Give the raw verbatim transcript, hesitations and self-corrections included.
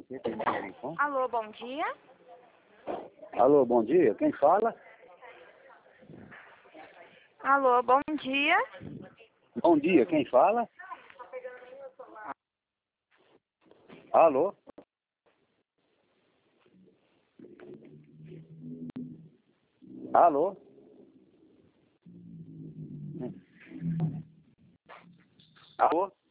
o quê? Tem dinheiro em conta? Alô, bom dia. Alô, bom dia. Quem fala? Alô, bom dia. Bom dia. Quem fala? Alô? Alô? Alô?